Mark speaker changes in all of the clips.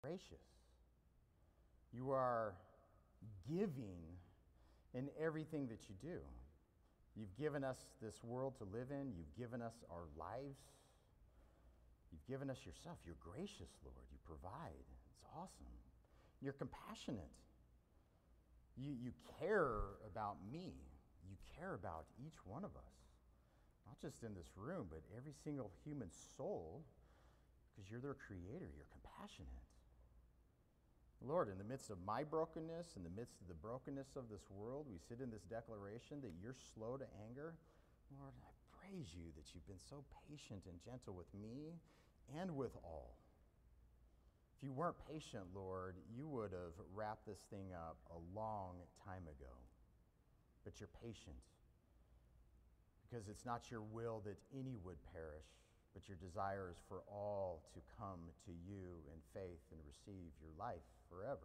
Speaker 1: gracious. You are giving in everything that you do. You've given us this world to live in. You've given us our lives. You've given us yourself. You're gracious, Lord. You provide. It's awesome. You're compassionate. You care about me. You care about each one of us. Not just in this room, but every single human soul, because you're their creator. You're compassionate. Lord, in the midst of my brokenness, in the midst of the brokenness of this world, we sit in this declaration that you're slow to anger. Lord, I praise you that you've been so patient and gentle with me and with all. If you weren't patient, Lord, you would have wrapped this thing up a long time ago. But you're patient because it's not your will that any would perish, but your desire is for all to come to you in faith and receive your life forever.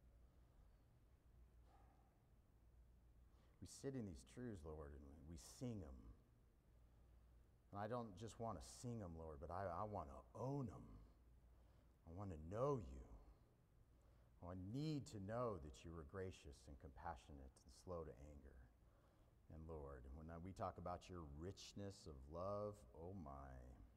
Speaker 1: We sit in these truths, Lord, and we sing them. And I don't just want to sing them, Lord, but I want to own them. I want to know you. I need to know that you are gracious and compassionate and slow to anger. And Lord, when we talk about your richness of love, oh my.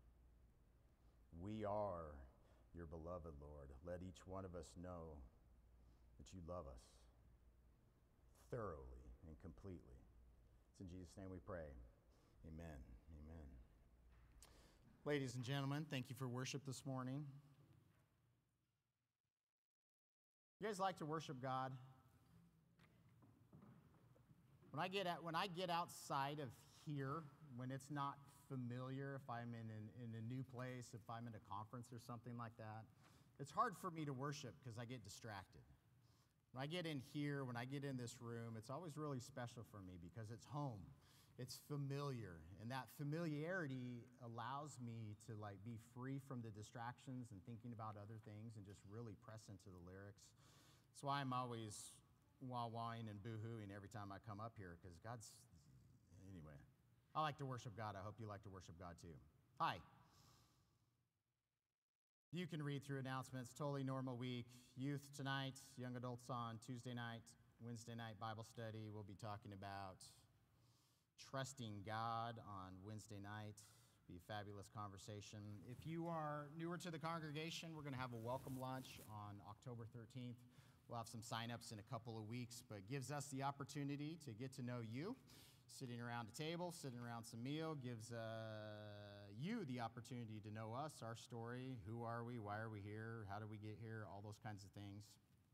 Speaker 1: We are your beloved, Lord. Let each one of us know that you love us thoroughly and completely. It's in Jesus' name we pray. Amen. Amen. Ladies and gentlemen, thank you for worship this morning. You guys like to worship God? When I get outside of here, when it's not familiar, if I'm in a new place, if I'm in a conference or something like that, it's hard for me to worship because I get distracted. When I get in here, when I get in this room, it's always really special for me because it's home. It's familiar, and that familiarity allows me to be free from the distractions and thinking about other things and just really press into the lyrics. That's why I'm always wah-wahing and boo-hooing every time I come up here, because anyway. I like to worship God. I hope you like to worship God too. Hi. You can read through announcements. Totally normal week. Youth tonight, young adults on Tuesday night, Wednesday night Bible study. We'll be talking about trusting God on Wednesday night. Be a fabulous conversation. If you are newer to the congregation, we're going to have a welcome lunch on October 13th. We'll have some sign-ups in a couple of weeks, but gives us the opportunity to get to know you. Sitting around a table, sitting around some meal, gives you the opportunity to know us, our story, who are we, why are we here, how did we get here, all those kinds of things.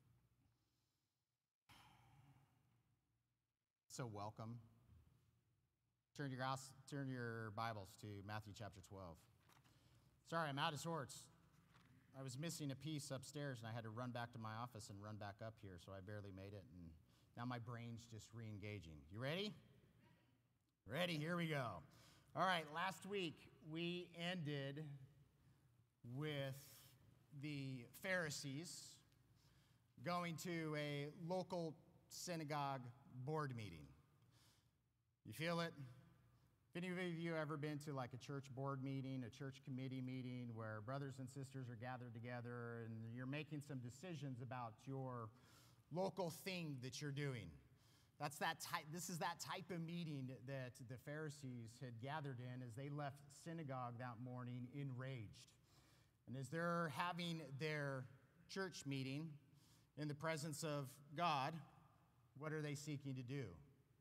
Speaker 1: So welcome. Turn your Bibles to Matthew chapter 12. Sorry, I'm out of sorts. I was missing a piece upstairs, and I had to run back to my office and run back up here, so I barely made it, and now my brain's just re-engaging. You ready? Ready? Here we go. All right, last week we ended with the Pharisees going to a local synagogue board meeting. You feel it? If any of you ever been to a church board meeting, a church committee meeting where brothers and sisters are gathered together and you're making some decisions about your local thing that you're doing? This is that type of meeting that the Pharisees had gathered in as they left synagogue that morning enraged. And as they're having their church meeting in the presence of God, what are they seeking to do?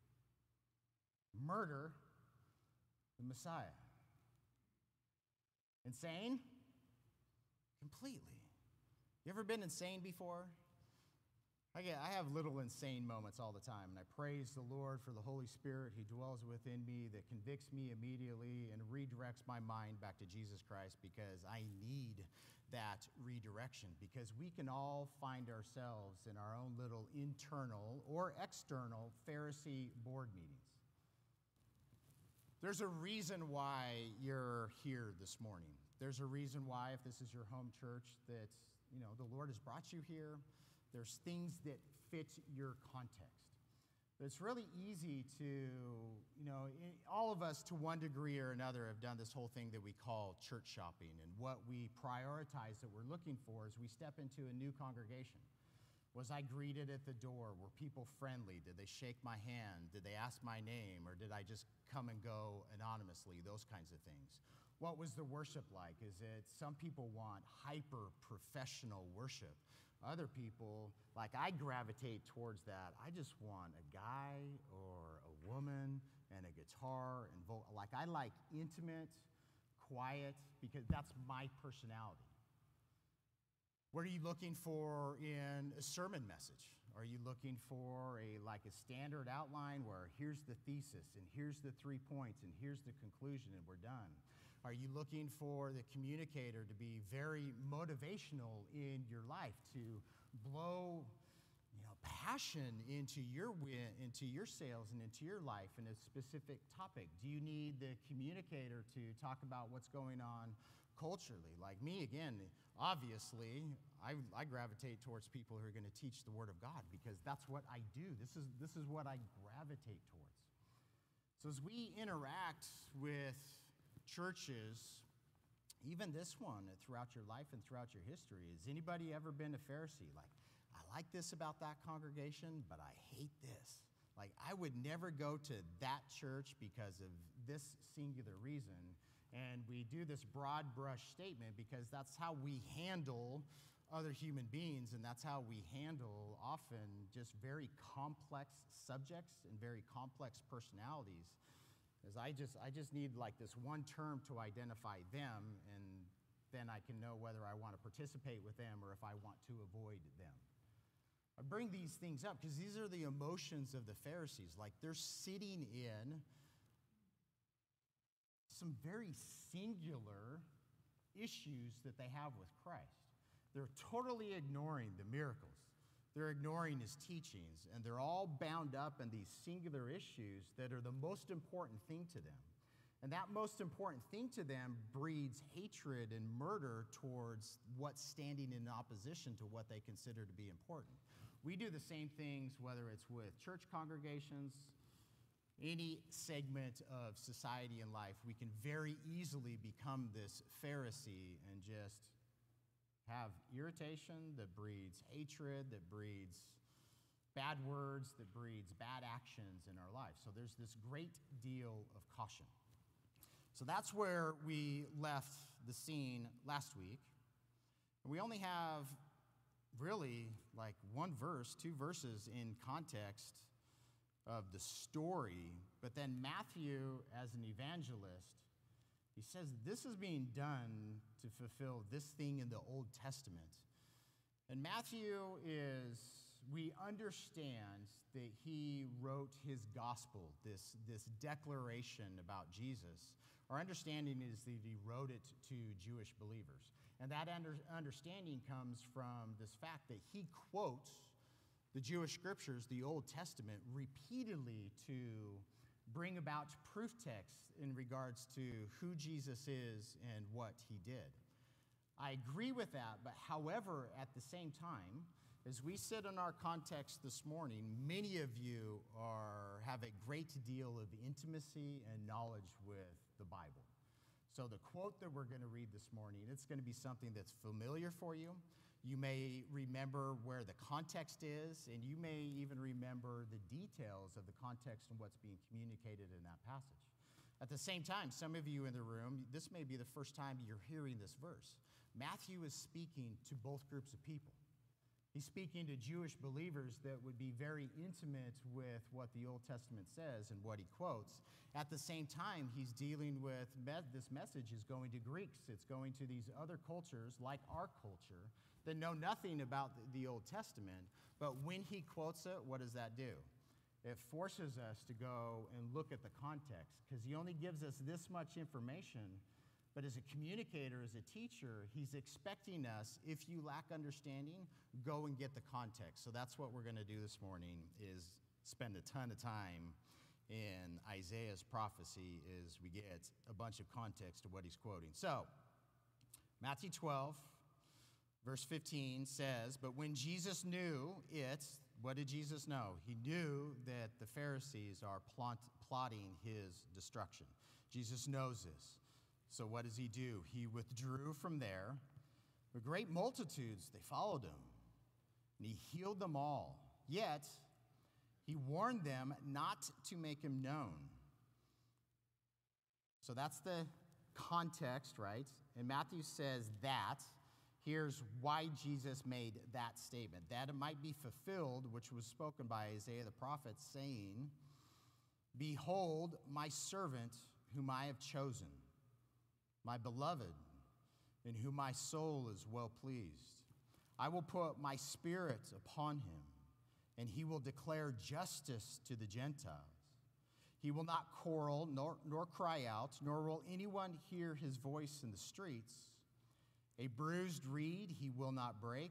Speaker 1: Murder the Messiah. Insane? Completely. You ever been insane before? I have little insane moments all the time, and I praise the Lord for the Holy Spirit who dwells within me, that convicts me immediately and redirects my mind back to Jesus Christ, because I need that redirection, because we can all find ourselves in our own little internal or external Pharisee board meetings. There's a reason why you're here this morning. There's a reason why, if this is your home church, that the Lord has brought you here. There's things that fit your context. It's really easy to, all of us to one degree or another have done this whole thing that we call church shopping. And what we prioritize that we're looking for is we step into a new congregation. Was I greeted at the door? Were people friendly? Did they shake my hand? Did they ask my name? Or did I just come and go anonymously? Those kinds of things. What was the worship like? Is it, some people want hyper-professional worship. Other people, like I gravitate towards that. I just want a guy or a woman and a guitar and like I like intimate, quiet, because that's my personality. What are you looking for in a sermon message? Are you looking for a standard outline where here's the thesis and here's the 3 points and here's the conclusion and we're done? Are you looking for the communicator to be very motivational in your life, to blow passion into your sales and into your life in a specific topic? Do you need the communicator to talk about what's going on culturally? Like me, again, obviously, I gravitate towards people who are going to teach the Word of God because that's what I do. This is what I gravitate towards. So as we interact with churches, even this one, throughout your life and throughout your history, has anybody ever been a Pharisee? Like, I like this about that congregation, but I hate this. Like, I would never go to that church because of this singular reason. And we do this broad brush statement because that's how we handle other human beings, and that's how we handle often just very complex subjects and very complex personalities. Is I just need like this one term to identify them, and then I can know whether I want to participate with them or if I want to avoid them. I bring these things up because these are the emotions of the Pharisees. Like they're sitting in some very singular issues that they have with Christ. They're totally ignoring the miracles. They're ignoring his teachings, and they're all bound up in these singular issues that are the most important thing to them. And that most important thing to them breeds hatred and murder towards what's standing in opposition to what they consider to be important. We do the same things, whether it's with church congregations, any segment of society and life. We can very easily become this Pharisee and just have irritation that breeds hatred, that breeds bad words, that breeds bad actions in our life. So there's this great deal of caution. So that's where we left the scene last week. We only have really like one verse, 2 verses in context of the story, but then Matthew, as an evangelist, he says this is being done to fulfill this thing in the Old Testament. And Matthew we understand that he wrote his gospel, this declaration about Jesus. Our understanding is that he wrote it to Jewish believers. And that understanding comes from this fact that he quotes the Jewish scriptures, the Old Testament, repeatedly to bring about proof texts in regards to who Jesus is and what he did. I agree with that, but however, at the same time, as we sit in our context this morning, many of you have a great deal of intimacy and knowledge with the Bible. So the quote that we're going to read this morning, it's going to be something that's familiar for you. You may remember where the context is, and you may even remember the details of the context and what's being communicated in that passage. At the same time, some of you in the room, this may be the first time you're hearing this verse. Matthew is speaking to both groups of people. He's speaking to Jewish believers that would be very intimate with what the Old Testament says and what he quotes. At the same time, he's dealing with this message is going to Greeks. It's going to these other cultures like our culture that know nothing about the Old Testament. But when he quotes it, what does that do? It forces us to go and look at the context because he only gives us this much information. But as a communicator, as a teacher, he's expecting us, if you lack understanding, go and get the context. So that's what we're going to do this morning, is spend a ton of time in Isaiah's prophecy as we get a bunch of context to what he's quoting. So, Matthew 12, verse 15 says, "But when Jesus knew it," what did Jesus know? He knew that the Pharisees are plotting his destruction. Jesus knows this. So what does he do? He withdrew from there. The great multitudes, they followed him, and he healed them all. Yet, he warned them not to make him known. So that's the context, right? And Matthew says that. Here's why Jesus made that statement. That it might be fulfilled, which was spoken by Isaiah the prophet, saying, "Behold, my servant whom I have chosen, my beloved, in whom my soul is well pleased. I will put my spirit upon him, and he will declare justice to the Gentiles. He will not quarrel nor cry out, nor will anyone hear his voice in the streets. A bruised reed he will not break,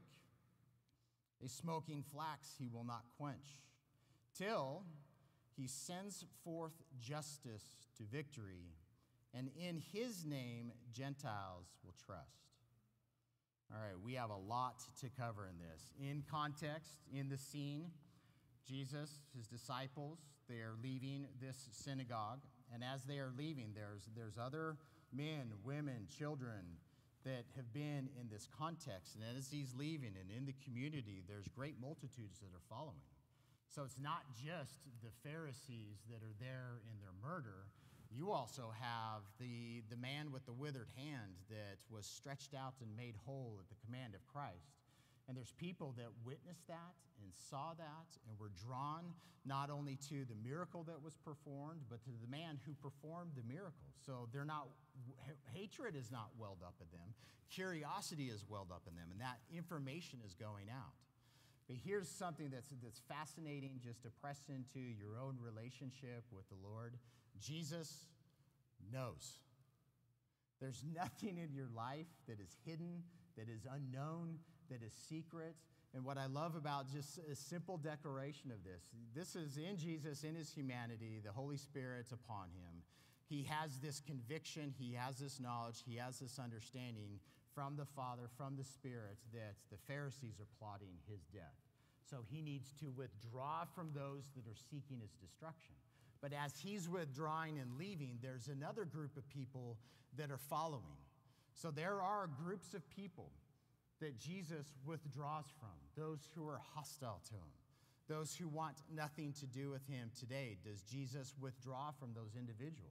Speaker 1: a smoking flax he will not quench, till he sends forth justice to victory, and in his name Gentiles will trust." All right, we have a lot to cover in this. In context, in the scene, Jesus, his disciples, they are leaving this synagogue, and as they are leaving, there's other men, women, children that have been in this context. And as he's leaving and in the community, there's great multitudes that are following. So it's not just the Pharisees that are there in their murder. You also have the man with the withered hand that was stretched out and made whole at the command of Christ. And there's people that witnessed that and saw that and were drawn not only to the miracle that was performed, but to the man who performed the miracle. So hatred is not welled up in them. Curiosity is welled up in them, and that information is going out. But here's something that's fascinating just to press into your own relationship with the Lord. Jesus knows. There's nothing in your life that is hidden, that is unknown, that is secret. And what I love about just a simple declaration of this is in Jesus, in his humanity, the Holy Spirit's upon him. He has this conviction, he has this knowledge, he has this understanding from the Father, from the Spirit, that the Pharisees are plotting his death. So he needs to withdraw from those that are seeking his destruction. But as he's withdrawing and leaving, there's another group of people that are following. So there are groups of people that Jesus withdraws from, those who are hostile to him, those who want nothing to do with him today. Does Jesus withdraw from those individuals?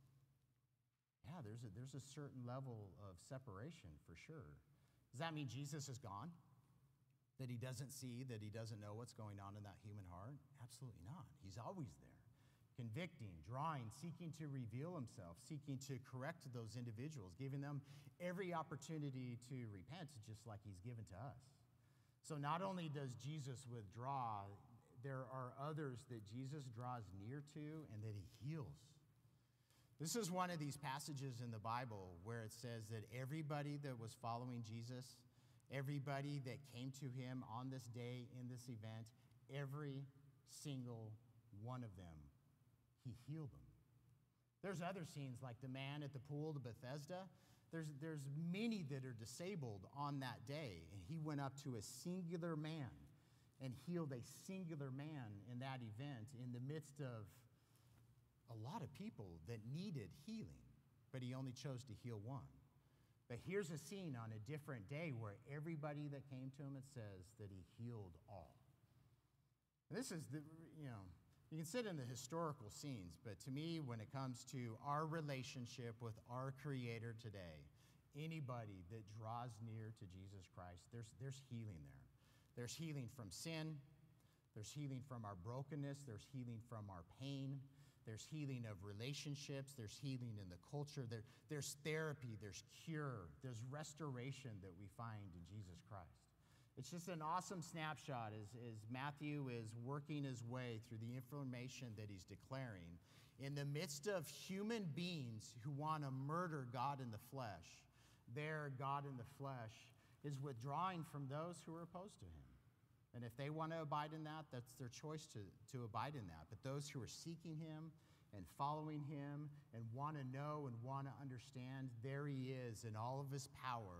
Speaker 1: Yeah, there's a certain level of separation for sure. Does that mean Jesus is gone? That he doesn't see, that he doesn't know what's going on in that human heart? Absolutely not. He's always there, convicting, drawing, seeking to reveal himself, seeking to correct those individuals, giving them every opportunity to repent, just like he's given to us. So not only does Jesus withdraw, there are others that Jesus draws near to and that he heals. This is one of these passages in the Bible where it says that everybody that was following Jesus, everybody that came to him on this day in this event, every single one of them, he healed them. There's other scenes like the man at the pool of Bethesda. There's many that are disabled on that day, and he went up to a singular man and healed a singular man in that event in the midst of a lot of people that needed healing, but he only chose to heal one. But here's a scene on a different day where everybody that came to him, it says that he healed all. And this is you can sit in the historical scenes, but to me, when it comes to our relationship with our Creator today, anybody that draws near to Jesus Christ, there's healing there. There's healing from sin. There's healing from our brokenness. There's healing from our pain. There's healing of relationships. There's healing in the culture. There's therapy. There's cure. There's restoration that we find in Jesus Christ. It's just an awesome snapshot as Matthew is working his way through the information that he's declaring. In the midst of human beings who want to murder God in the flesh, their God in the flesh is withdrawing from those who are opposed to him. And if they want to abide in that, that's their choice to abide in that. But those who are seeking him and following him and want to know and want to understand, there he is in all of his power,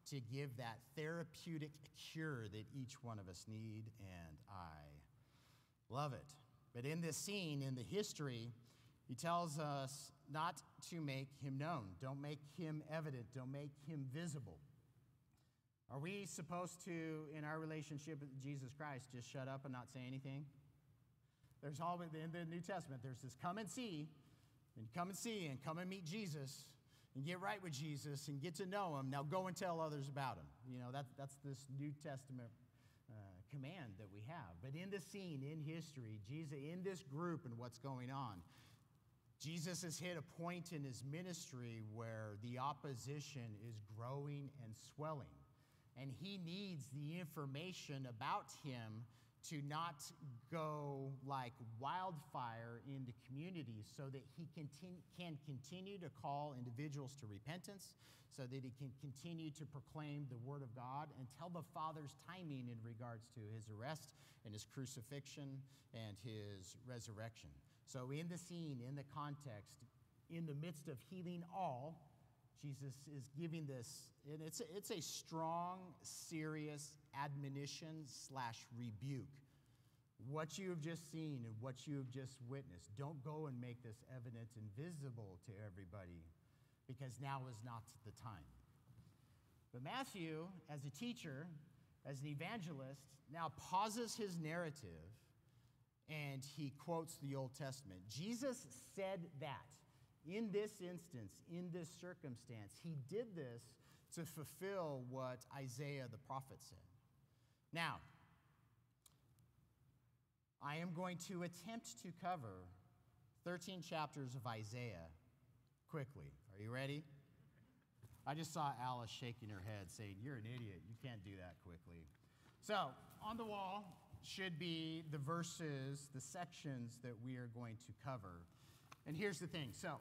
Speaker 1: to give that therapeutic cure that each one of us need, and I love it. But in this scene, in the history, he tells us not to make him known. Don't make him evident. Don't make him visible. Are we supposed to, in our relationship with Jesus Christ, just shut up and not say anything? There's always, in the New Testament, there's this come and see, and come and meet Jesus, and get right with Jesus, and get to know him. Now go and tell others about him. You know, that's this New Testament command that we have. But in the scene, in history, Jesus, in this group and what's going on, Jesus has hit a point in his ministry where the opposition is growing and swelling. And he needs the information about him to not go like wildfire into communities so that he can continue to call individuals to repentance, so that he can continue to proclaim the word of God and tell the Father's timing in regards to his arrest and his crucifixion and his resurrection. So in the scene, in the context, in the midst of healing all, Jesus is giving this, and it's a strong, serious admonition / rebuke. What you have just seen and what you have just witnessed, don't go and make this evident and visible to everybody, because now is not the time. But Matthew, as a teacher, as an evangelist, now pauses his narrative and he quotes the Old Testament. Jesus said that. In this instance, in this circumstance, he did this to fulfill what Isaiah the prophet said. Now, I am going to attempt to cover 13 chapters of Isaiah quickly. Are you ready? I just saw Alice shaking her head saying, "You're an idiot. You can't do that quickly." So, on the wall should be the verses, the sections that we are going to cover. And here's the thing. So,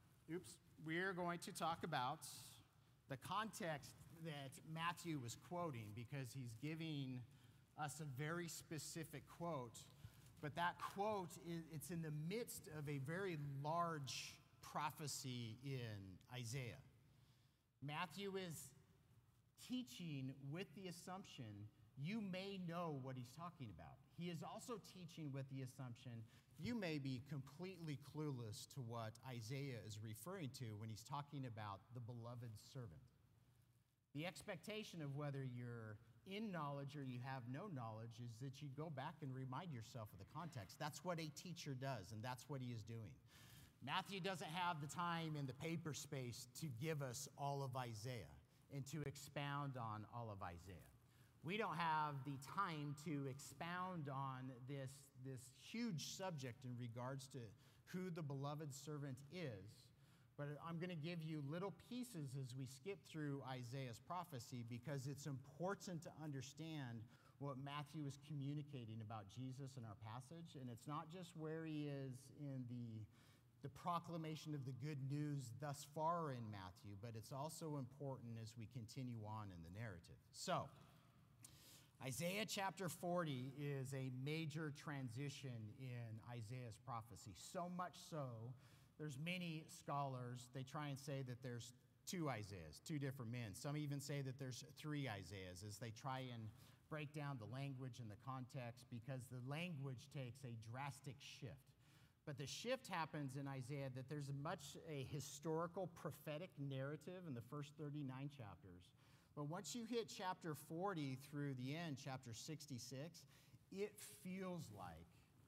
Speaker 1: we're going to talk about the context that Matthew was quoting, because he's giving us a very specific quote. But that quote, it's in the midst of a very large prophecy in Isaiah. Matthew is teaching with the assumption you may know what he's talking about. He is also teaching with the assumption you may be completely clueless to what Isaiah is referring to when he's talking about the beloved servant. The expectation of whether you're in knowledge or you have no knowledge is that you go back and remind yourself of the context. That's what a teacher does, and that's what he is doing. Matthew doesn't have the time and the paper space to give us all of Isaiah and to expound on all of Isaiah. We don't have the time to expound on this huge subject in regards to who the beloved servant is. But I'm going to give you little pieces as we skip through Isaiah's prophecy, because it's important to understand what Matthew is communicating about Jesus in our passage. And it's not just where he is in the proclamation of the good news thus far in Matthew, but it's also important as we continue on in the narrative. So, Isaiah chapter 40 is a major transition in Isaiah's prophecy. So much so, there's many scholars, they try and say that there's two Isaiahs, two different men. Some even say that there's three Isaiahs as they try and break down the language and the context, because the language takes a drastic shift. But the shift happens in Isaiah that there's a historical prophetic narrative in the first 39 chapters. But once you hit chapter 40 through the end, chapter 66, it feels like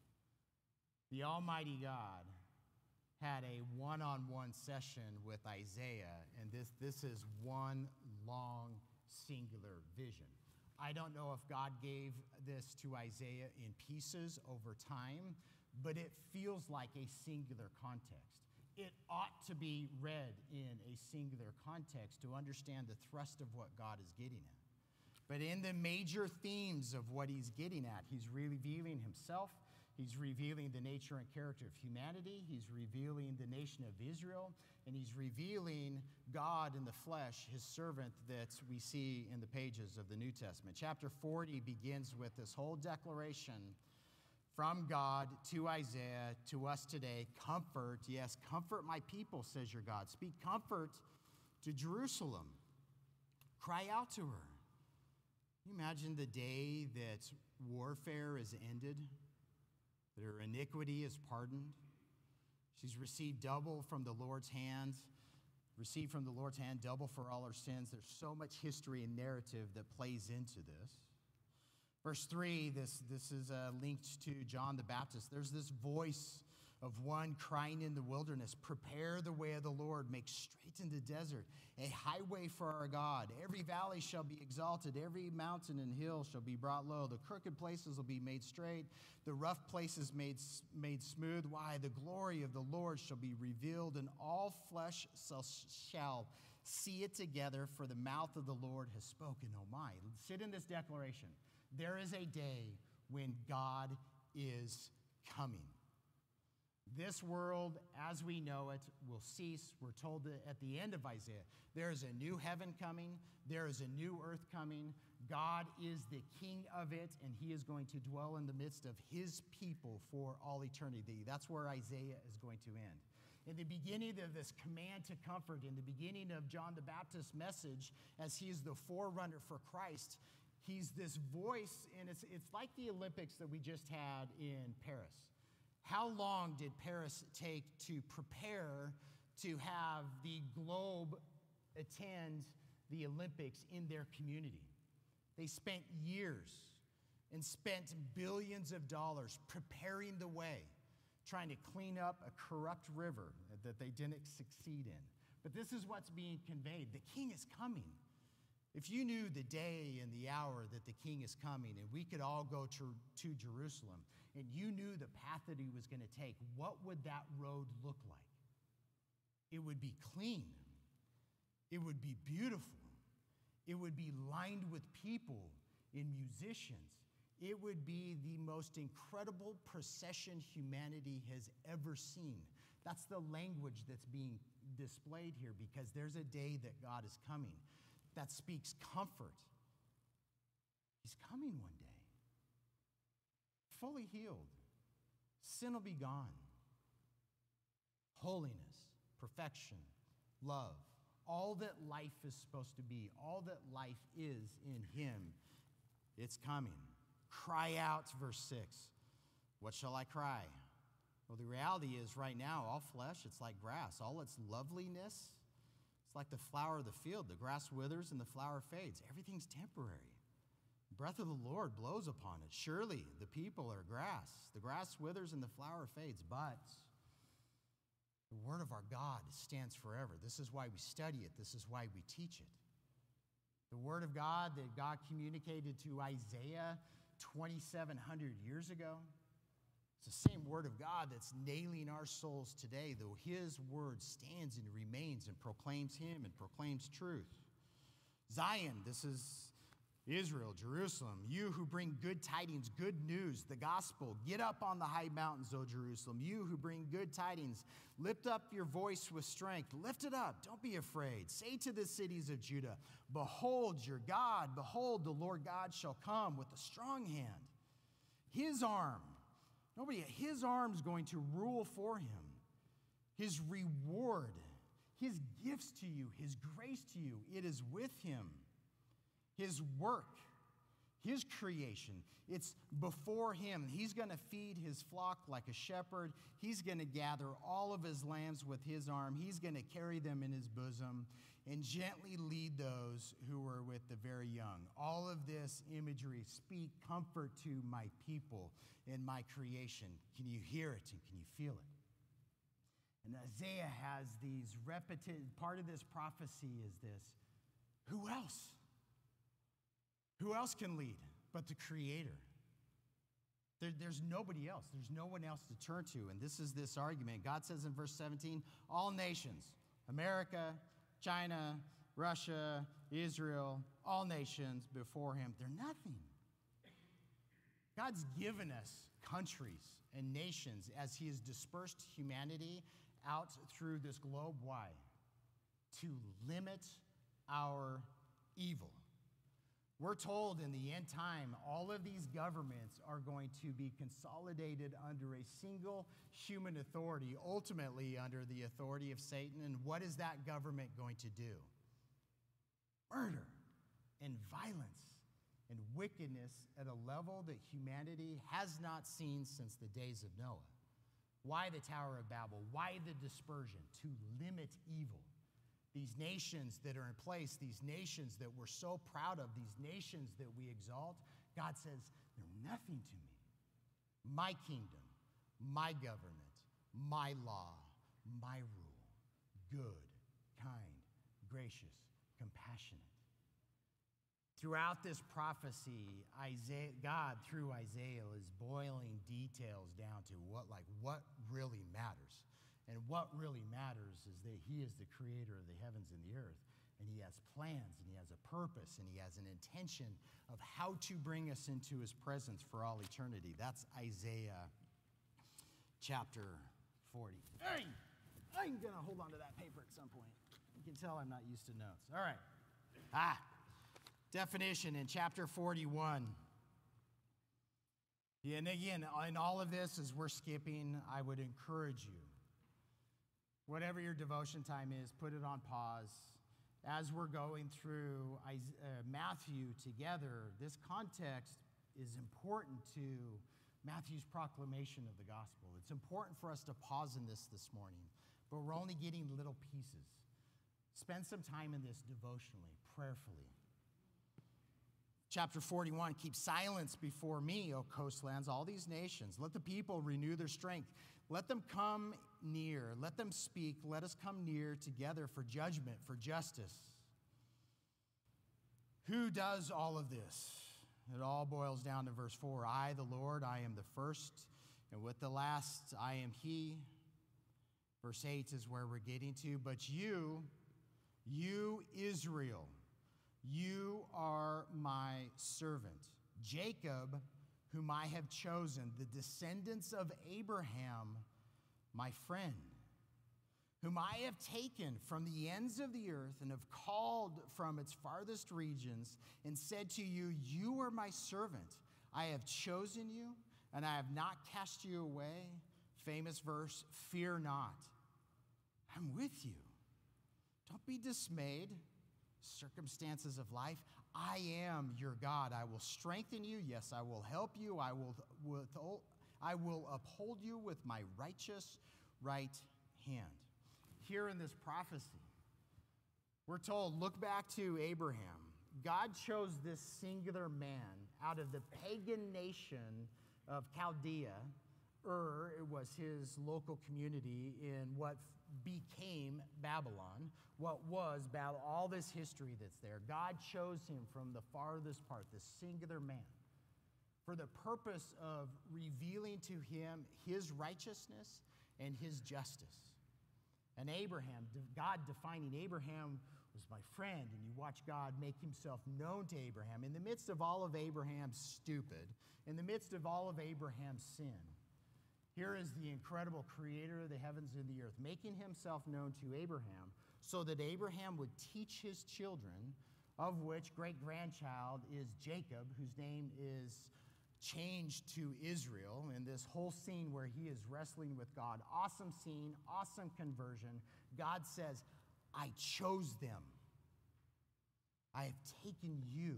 Speaker 1: the Almighty God had a one-on-one session with Isaiah, and this is one long, singular vision. I don't know if God gave this to Isaiah in pieces over time, but it feels like a singular context. It ought to be read in a singular context to understand the thrust of what God is getting at. But in the major themes of what he's getting at, he's revealing himself, he's revealing the nature and character of humanity, he's revealing the nation of Israel, and he's revealing God in the flesh, his servant that we see in the pages of the New Testament. Chapter 40 begins with this whole declaration from God to Isaiah, to us today. Comfort, yes, comfort my people, says your God. Speak comfort to Jerusalem.
Speaker 2: Cry out to her. Can you imagine the day that warfare is ended, that her iniquity is pardoned? She's received double from the Lord's hand, received from the Lord's hand double for all her sins. There's so much history and narrative that plays into this. Verse 3, this is linked to John the Baptist. There's this voice of one crying in the wilderness, prepare the way of the Lord, make straight in the desert a highway for our God. Every valley shall be exalted, every mountain and hill shall be brought low. The crooked places will be made straight, the rough places made smooth. Why? The glory of the Lord shall be revealed, and all flesh shall see it together, for the mouth of the Lord has spoken. Oh my. Sit in this declaration. There is a day when God is coming. This world, as we know it, will cease. We're told that at the end of Isaiah, there is a new heaven coming. There is a new earth coming. God is the king of it, and he is going to dwell in the midst of his people for all eternity. That's where Isaiah is going to end. In the beginning of this command to comfort, in the beginning of John the Baptist's message, as he's the forerunner for Christ, he's this voice, and it's like the Olympics that we just had in Paris. How long did Paris take to prepare to have the globe attend the Olympics in their community? They spent years and spent billions of dollars preparing the way, trying to clean up a corrupt river that they didn't succeed in. But this is what's being conveyed. The king is coming. If you knew the day and the hour that the king is coming, and we could all go to Jerusalem, and you knew the path that he was going to take, what would that road look like? It would be clean. It would be beautiful. It would be lined with people and musicians. It would be the most incredible procession humanity has ever seen. That's the language that's being displayed here, because there's a day that God is coming that speaks comfort. He's coming one day, fully healed. Sin will be gone. Holiness, perfection, love, all that life is supposed to be, all that life is in him, it's coming. Cry out, verse 6. What shall I cry? Well, the reality is right now, all flesh, it's like grass. All its loveliness, it's like the flower of the field. The grass withers and the flower fades. Everything's temporary. The breath of the Lord blows upon it. Surely the people are grass. The grass withers and the flower fades, but the word of our God stands forever. This is why we study it. This is why we teach it. The word of God that God communicated to Isaiah 2,700 years ago, it's the same word of God that's nailing our souls today, though his word stands and remains and proclaims him and proclaims truth. Zion, this is Israel, Jerusalem, you who bring good tidings, good news, the gospel, get up on the high mountains, O Jerusalem. You who bring good tidings, lift up your voice with strength. Lift it up. Don't be afraid. Say to the cities of Judah, behold your God. Behold, the Lord God shall come with a strong hand. His arm, his arm's going to rule for him. His reward, his gifts to you, his grace to you, it is with him. His work, his creation, it's before him. He's going to feed his flock like a shepherd. He's going to gather all of his lambs with his arm. He's going to carry them in his bosom and gently lead those who are with the very young. All of this imagery, speak comfort to my people and my creation. Can you hear it and can you feel it? And Isaiah has these part of this prophecy is this: who else? Who else can lead but the Creator? There's nobody else. There's no one else to turn to. And this is this argument. God says in verse 17, all nations, America, China, Russia, Israel, all nations before him, they're nothing. God's given us countries and nations as he has dispersed humanity out through this globe. Why? To limit our evil. We're told in the end time, all of these governments are going to be consolidated under a single human authority, ultimately under the authority of Satan. And what is that government going to do? Murder. and violence and wickedness at a level that humanity has not seen since the days of Noah. Why the Tower of Babel? Why the dispersion? To limit evil. These nations that are in place, these nations that we're so proud of, these nations that we exalt, God says, they're nothing to me. My kingdom, my government, my law, my rule. Good, kind, gracious, compassionate. Throughout this prophecy, God, through Isaiah, is boiling details down to what really matters. And what really matters is that he is the creator of the heavens and the earth. And he has plans, and he has a purpose, and he has an intention of how to bring us into his presence for all eternity. That's Isaiah chapter 40. Hey, I'm going to hold on to that paper at some point. You can tell I'm not used to notes. All right. Definition in chapter 41. And again, in all of this, as we're skipping, I would encourage you, whatever your devotion time is, put it on pause. As we're going through Matthew together, this context is important to Matthew's proclamation of the gospel. It's important for us to pause in this morning, but we're only getting little pieces. Spend some time in this devotionally, prayerfully. Chapter 41, keep silence before me, O coastlands, all these nations. Let the people renew their strength. Let them come near. Let them speak. Let us come near together for judgment, for justice. Who does all of this? It all boils down to verse 4. I, the Lord, I am the first, and with the last, I am he. Verse 8 is where we're getting to. But you, Israel, you are my servant, Jacob, whom I have chosen, the descendants of Abraham, my friend, whom I have taken from the ends of the earth and have called from its farthest regions and said to you, you are my servant. I have chosen you, and I have not cast you away. Famous verse, fear not. I'm with you. Don't be dismayed. Circumstances of life. I am your God. I will strengthen you. Yes, I will help you. I will uphold you with my righteous right hand. Here in this prophecy, we're told, look back to Abraham. God chose this singular man out of the pagan nation of Chaldea. It was his local community in what became Babylon, what was Babylon, all this history that's there. God chose him from the farthest part, this singular man, for the purpose of revealing to him his righteousness and his justice. And Abraham, God defining Abraham was my friend, and you watch God make himself known to Abraham in the midst of all of Abraham's stupid, in the midst of all of Abraham's sin. Here is the incredible creator of the heavens and the earth, making himself known to Abraham so that Abraham would teach his children, of which great-grandchild is Jacob, whose name is changed to Israel, in this whole scene where he is wrestling with God. Awesome scene, awesome conversion. God says, I chose them. I have taken you,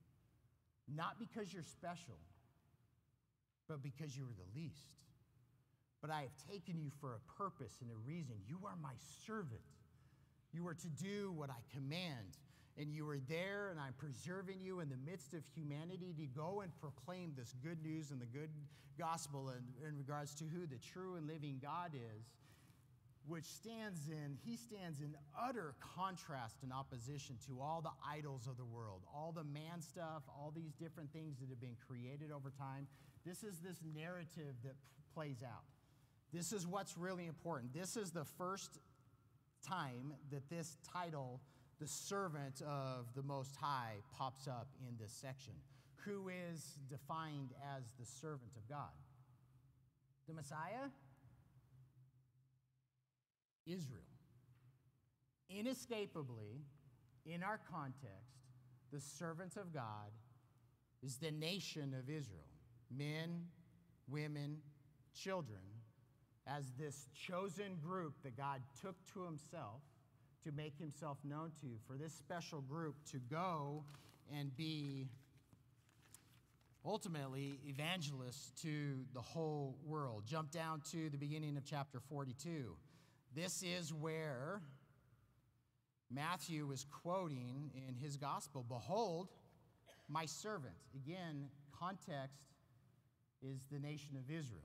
Speaker 2: not because you're special, but because you were the least. But I have taken you for a purpose and a reason. You are my servant. You are to do what I command. And you are there, and I'm preserving you in the midst of humanity to go and proclaim this good news and the good gospel in regards to who the true and living God is, which he stands in utter contrast and opposition to all the idols of the world, all the man stuff, all these different things that have been created over time. This is this narrative that plays out. This is what's really important. This is the first time that this title, the servant of the Most High, pops up in this section. Who is defined as the servant of God? The Messiah? Israel. Inescapably, in our context, the servant of God is the nation of Israel. Men, women, children, as this chosen group that God took to himself to make himself known to, for this special group to go and be ultimately evangelists to the whole world. Jump down to the beginning of chapter 42. This is where Matthew is quoting in his gospel, "Behold, my servant." Again, context is the nation of Israel.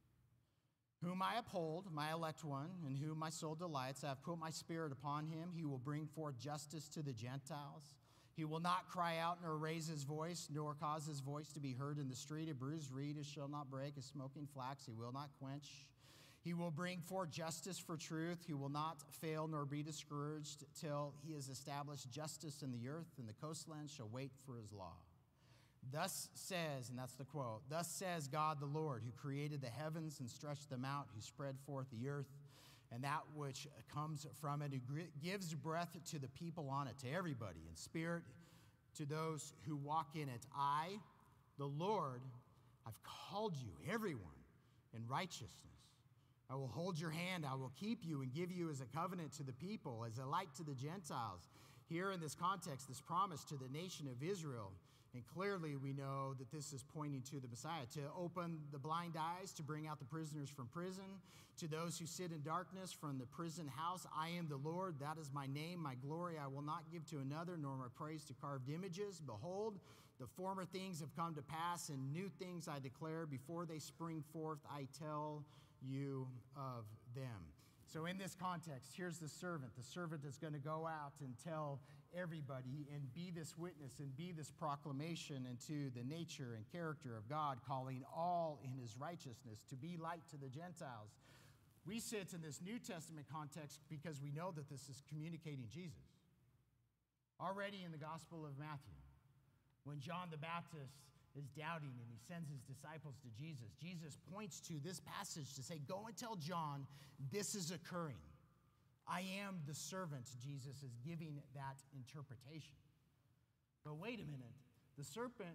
Speaker 2: "Whom I uphold, my elect one, in whom my soul delights. I have put my spirit upon him. He will bring forth justice to the Gentiles. He will not cry out nor raise his voice, nor cause his voice to be heard in the street. A bruised reed it shall not break, a smoking flax he will not quench. He will bring forth justice for truth. He will not fail nor be discouraged till he has established justice in the earth, and the coastlands shall wait for his law. Thus says," and that's the quote, "Thus says God the Lord, who created the heavens and stretched them out, who spread forth the earth and that which comes from it, who gives breath to the people on it, to everybody, and spirit to those who walk in it. I, the Lord, I've called you, everyone, in righteousness. I will hold your hand, I will keep you and give you as a covenant to the people, as a light to the Gentiles." Here in this context, this promise to the nation of Israel, and clearly we know that this is pointing to the Messiah, to open the blind eyes, to bring out the prisoners from prison, to those who sit in darkness from the prison house. I am the Lord, that is my name, my glory I will not give to another, nor my praise to carved images. Behold, the former things have come to pass, and new things I declare. Before they spring forth, I tell you of them. So in this context, here's the servant that's going to go out and tell everybody and be this witness and be this proclamation into the nature and character of God, calling all in his righteousness to be light to the Gentiles. We sit in this New Testament context because we know that this is communicating Jesus. Already in the Gospel of Matthew, when John the Baptist is doubting and he sends his disciples to Jesus, Jesus points to this passage to say, "Go and tell John this is occurring. I am the servant." Jesus is giving that interpretation. But wait a minute. The servant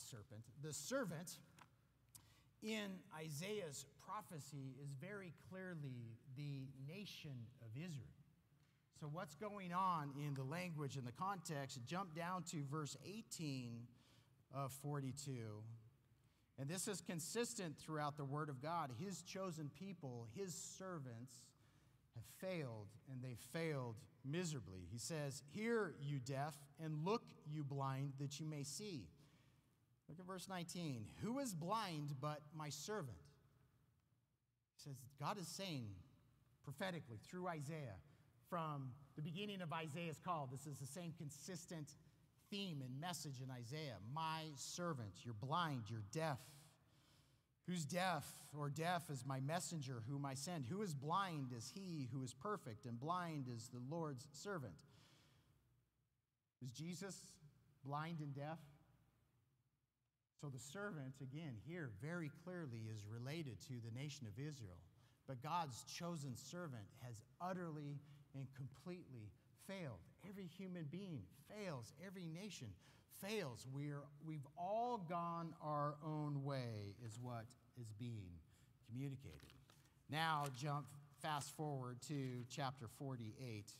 Speaker 2: in Isaiah's prophecy is very clearly the nation of Israel. So what's going on in the language and the context? Jump down to verse 18 of 42. And this is consistent throughout the Word of God. His chosen people, his servants, have failed, and they failed miserably. He says, "Hear, you deaf, and look, you blind, that you may see." Look at verse 19. "Who is blind but my servant?" He says, God is saying prophetically through Isaiah, from the beginning of Isaiah's call, this is the same consistent theme and message in Isaiah. My servant, you're blind, you're deaf. Who's deaf or deaf is my messenger whom I send. Who is blind is he who is perfect, and blind is the Lord's servant. Is Jesus blind and deaf? So the servant, again, here very clearly is related to the nation of Israel. But God's chosen servant has utterly and completely failed. Every human being fails. Every nation fails. We've all gone our own way is what is being communicated. Now fast forward to chapter 48.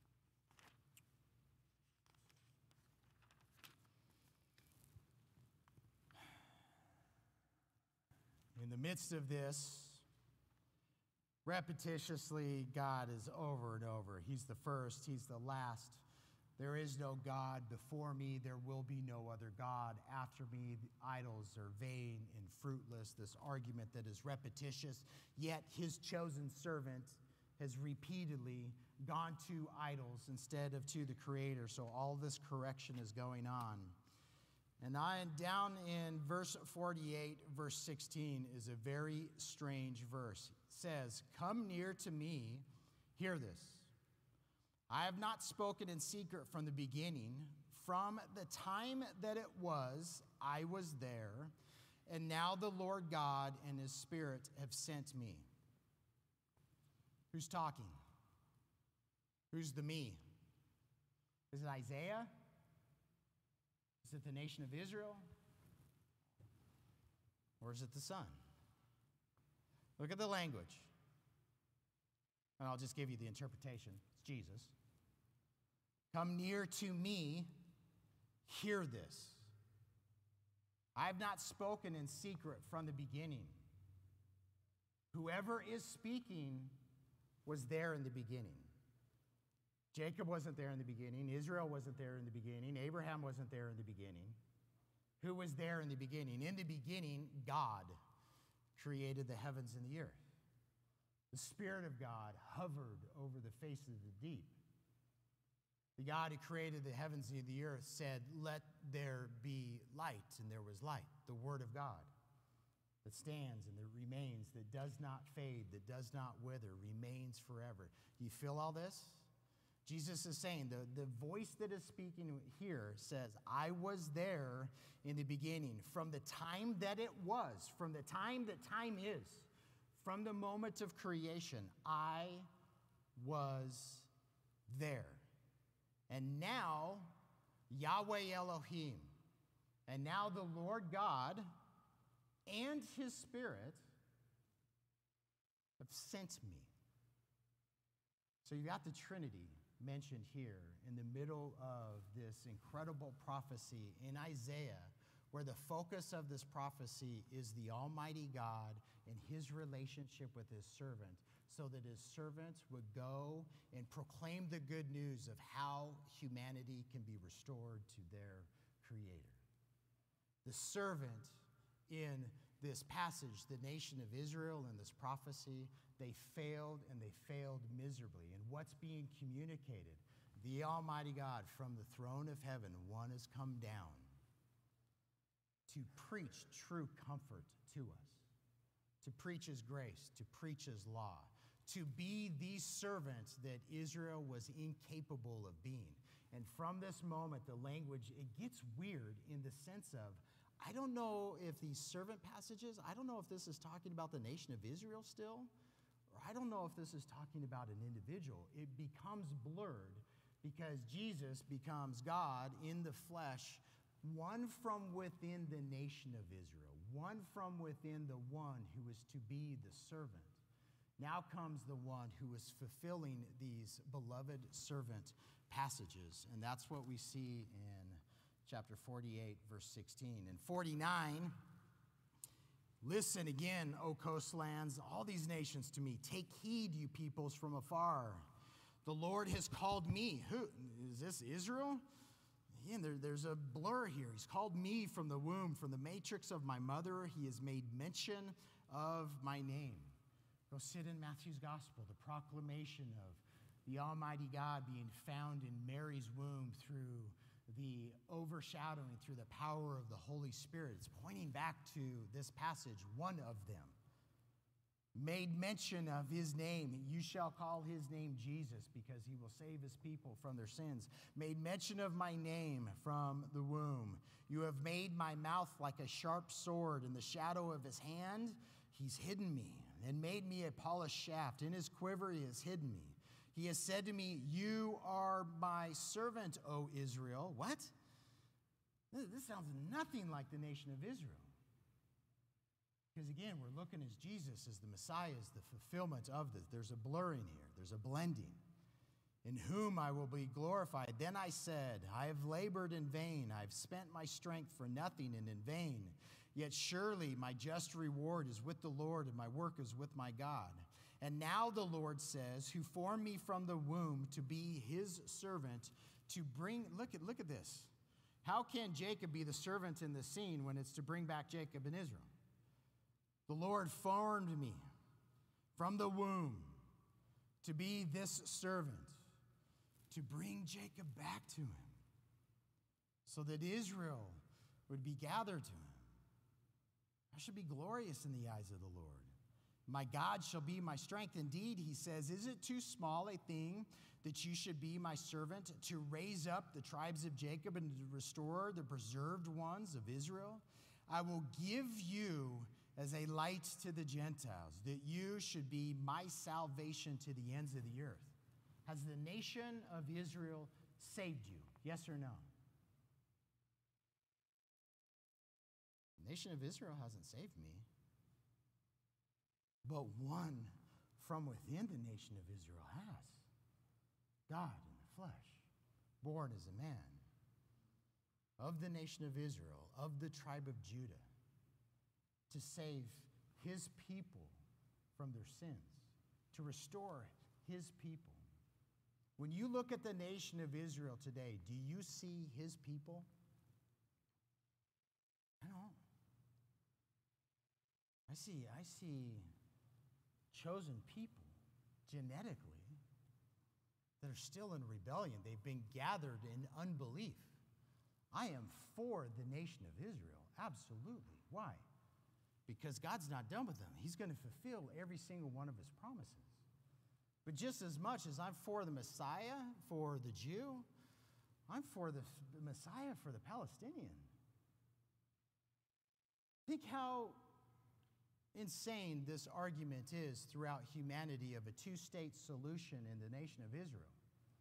Speaker 2: In the midst of this, repetitiously, God is over and over. He's the first, he's the last. There is no God before me. There will be no other God after me. The idols are vain and fruitless. This argument that is repetitious. Yet his chosen servant has repeatedly gone to idols instead of to the Creator. So all this correction is going on. And down in verse 48, verse 16 is a very strange verse. It says, "Come near to me, hear this. I have not spoken in secret from the beginning. From the time that it was, I was there, and now the Lord God and his Spirit have sent me." Who's talking? Who's the me? Is it Isaiah? Is it the nation of Israel? Or is it the Son? Look at the language. And I'll just give you the interpretation. It's Jesus. "Come near to me, Hear this. I have not spoken in secret from the beginning. Whoever is speaking was there in the beginning. Jacob wasn't there in the beginning. Israel wasn't there in the beginning. Abraham wasn't there in the beginning. Who was there in the beginning? In the beginning, God created the heavens and the earth. The Spirit of God hovered over the face of the deep. The God who created the heavens and the earth said, "Let there be light," and there was light. The Word of God that stands and that remains, that does not fade, that does not wither, remains forever. Do you feel all this? Jesus is saying, the voice that is speaking here says, I was there in the beginning, from the time that it was, from the time that time is, from the moment of creation, I was there. And now, Yahweh Elohim, and now the Lord God and His Spirit have sent me. So you got the Trinity mentioned here in the middle of this incredible prophecy in Isaiah, where the focus of this prophecy is the Almighty God and His relationship with His servant, so that His servant would go and proclaim the good news of how humanity can be restored to their Creator. The servant in this passage, the nation of Israel in this prophecy, they failed, and they failed miserably. And what's being communicated? The Almighty God from the throne of heaven, one has come down to preach true comfort to us, to preach His grace, to preach His law, to be the servant that Israel was incapable of being. And from this moment, the language, it gets weird in the sense of, I don't know if these servant passages, I don't know if this is talking about the nation of Israel still, or I don't know if this is talking about an individual. It becomes blurred because Jesus becomes God in the flesh, one from within the nation of Israel, one from within the one who is to be the servant. Now comes the one who is fulfilling these beloved servant passages, and that's what we see in chapter 48, verse 16. And 49, listen again, O coastlands, all these nations to me. Take heed, you peoples from afar. The Lord has called me. Who? Is this Israel? Again, there's a blur here. He's called me from the womb, from the matrix of my mother. He has made mention of my name. Go sit in Matthew's gospel, the proclamation of the Almighty God being found in Mary's womb through the overshadowing, through the power of the Holy Spirit. It's pointing back to this passage, one of them. Made mention of His name. You shall call His name Jesus, because He will save His people from their sins. Made mention of my name from the womb. You have made my mouth like a sharp sword. In the shadow of His hand, He's hidden me, and made me a polished shaft. In His quiver He has hidden me. He has said to me, you are my servant, O Israel. What? This sounds nothing like the nation of Israel. Because again, we're looking as Jesus as the Messiah, as the fulfillment of this. There's a blurring here. There's a blending. In whom I will be glorified. Then I said, I have labored in vain. I've spent my strength for nothing and in vain. Yet surely my just reward is with the Lord, and my work is with my God. And now the Lord says, who formed me from the womb to be His servant, to bring, look at this. How can Jacob be the servant in the scene when it's to bring back Jacob and Israel? The Lord formed me from the womb to be this servant, to bring Jacob back to Him, so that Israel would be gathered to Him. I should be glorious in the eyes of the Lord. My God shall be my strength. Indeed, He says, is it too small a thing that you should be my servant, to raise up the tribes of Jacob and to restore the preserved ones of Israel? I will give you as a light to the Gentiles, that you should be my salvation to the ends of the earth. Has the nation of Israel saved you? Yes or no? The nation of Israel hasn't saved me. But one from within the nation of Israel has. God in the flesh, born as a man. of the nation of Israel, of the tribe of Judah, to save his people from their sins, to restore his people. When you look at the nation of Israel today, do you see his people? I don't. I see chosen people genetically that are still in rebellion. They've been gathered in unbelief. I am for the nation of Israel, absolutely. Why? Because God's not done with them. He's going to fulfill every single one of his promises. But just as much as I'm for the Messiah, for the Jew, I'm for the Messiah for the Palestinian. Think how insane this argument is throughout humanity of a two-state solution in the nation of Israel.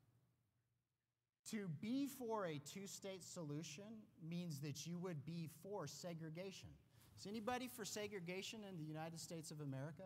Speaker 2: To be for a two-state solution means that you would be for segregation. Is anybody for segregation in the United States of America?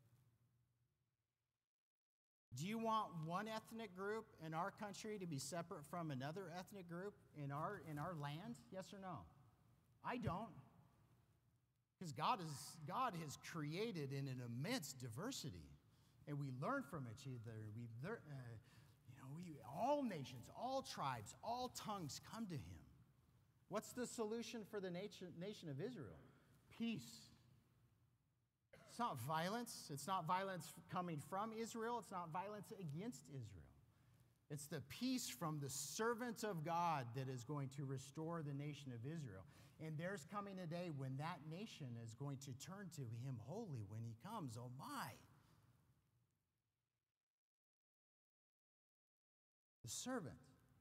Speaker 2: Do you want one ethnic group in our country to be separate from another ethnic group in our land? Yes or no? I don't. Because God has created in an immense diversity, and we learn from each other. All nations, all tribes, all tongues come to him. What's the solution for the nation of Israel? Peace. It's not violence. It's not violence coming from Israel. It's not violence against Israel. It's the peace from the servant of God that is going to restore the nation of Israel. And there's coming a day when that nation is going to turn to him wholly when he comes. Oh my. The servant.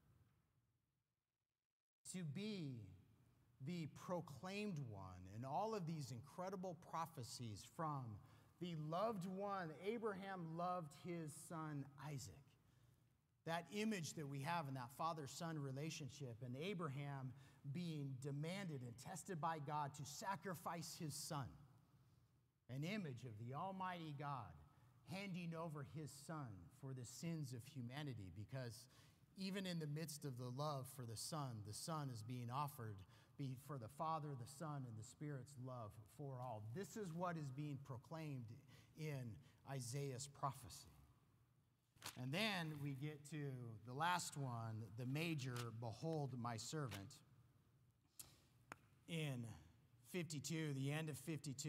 Speaker 2: To be the proclaimed one in all of these incredible prophecies from the loved one. Abraham loved his son Isaac. That image that we have in that father-son relationship, and Abraham being demanded and tested by God to sacrifice his son. An image of the Almighty God handing over his son for the sins of humanity, because even in the midst of the love for the Son is being offered for the Father, the Son, and the Spirit's love for all. This is what is being proclaimed in Isaiah's prophecy. And then we get to the last one, the major, behold my servant. In 52, the end of 52,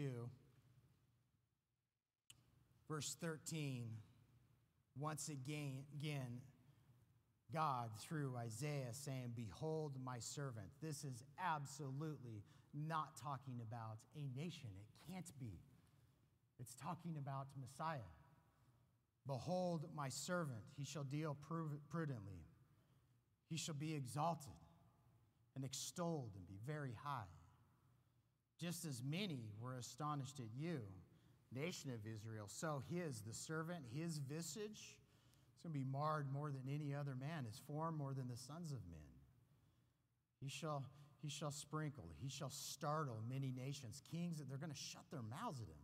Speaker 2: verse 13, once again, God, through Isaiah, saying, behold my servant. This is absolutely not talking about a nation. It can't be. It's talking about Messiah. Behold my servant. He shall deal prudently. He shall be exalted and extolled and be very high. Just as many were astonished at you, nation of Israel, so the servant, his visage, it's going to be marred more than any other man, his form more than the sons of men. He shall sprinkle, he shall startle many nations, kings, that they're going to shut their mouths at him.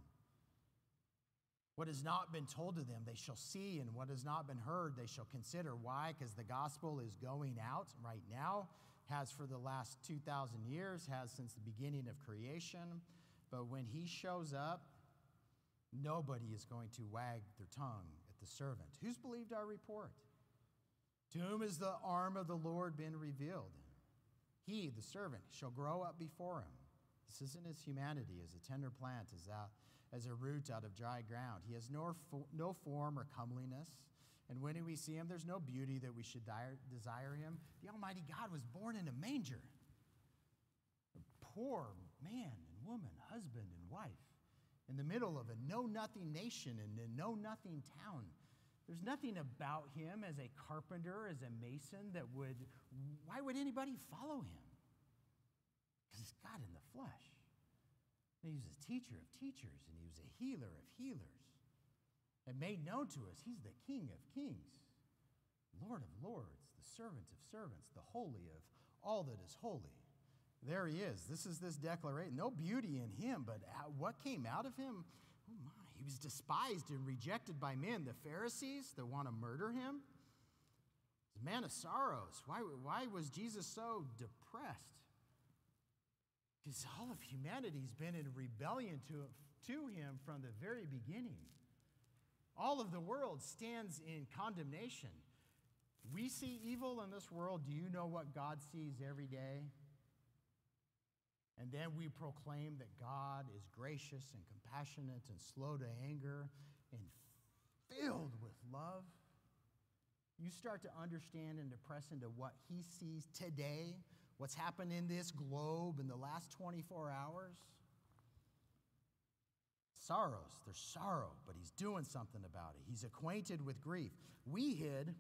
Speaker 2: What has not been told to them, they shall see, and what has not been heard, they shall consider. Why? Because the gospel is going out right now, has for the last 2,000 years, has since the beginning of creation. But when he shows up, nobody is going to wag their tongue at the servant. Who's believed our report? To whom has the arm of the Lord been revealed? He, the servant, shall grow up before him. This isn't his humanity, as a tender plant, as a root out of dry ground. He has no form or comeliness. And when we see him, there's no beauty that we should desire him. The Almighty God was born in a manger. A poor man and woman, husband and wife, in the middle of a know-nothing nation and a know-nothing town. There's nothing about him as a carpenter, as a mason, why would anybody follow him? Because it's God in the flesh. And he was a teacher of teachers, and he was a healer of healers. And made known to us, he's the King of kings, Lord of lords, the servant of servants, the holy of all that is holy. There he is. This is this declaration. No beauty in him, but what came out of him? Oh my, he was despised and rejected by men. The Pharisees that want to murder him. He's a man of sorrows. Why was Jesus so depressed? Because all of humanity's been in rebellion to him from the very beginning. All of the world stands in condemnation. We see evil in this world. Do you know what God sees every day? And then we proclaim that God is gracious and compassionate and slow to anger and filled with love. You start to understand and to press into what he sees today, what's happened in this globe in the last 24 hours. Sorrows, there's sorrow, but he's doing something about it. He's acquainted with grief. We hid